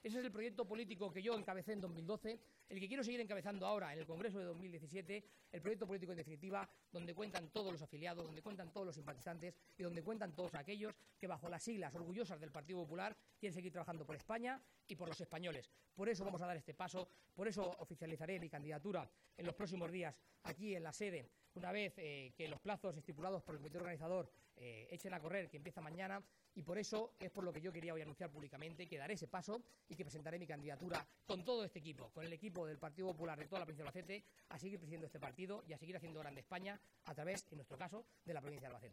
Ese es el proyecto político que yo encabecé en 2012, el que quiero seguir encabezando ahora en el Congreso de 2017, el proyecto político en definitiva, donde cuentan todos los afiliados, donde cuentan todos los simpatizantes y donde cuentan todos aquellos que bajo las siglas orgullosas del Partido Popular quieren seguir trabajando por España y por los españoles. Por eso vamos a dar este paso, por eso oficializaré mi candidatura en los próximos días aquí en la sede, una vez que los plazos estipulados por el comité organizador echen a correr, que empieza mañana, y por eso es por lo que yo quería hoy anunciar públicamente que daré ese paso y que presentaré mi candidatura con todo este equipo, con el equipo del Partido Popular de toda la provincia de Albacete, a seguir presidiendo este partido y a seguir haciendo grande España a través, en nuestro caso, de la provincia de Albacete.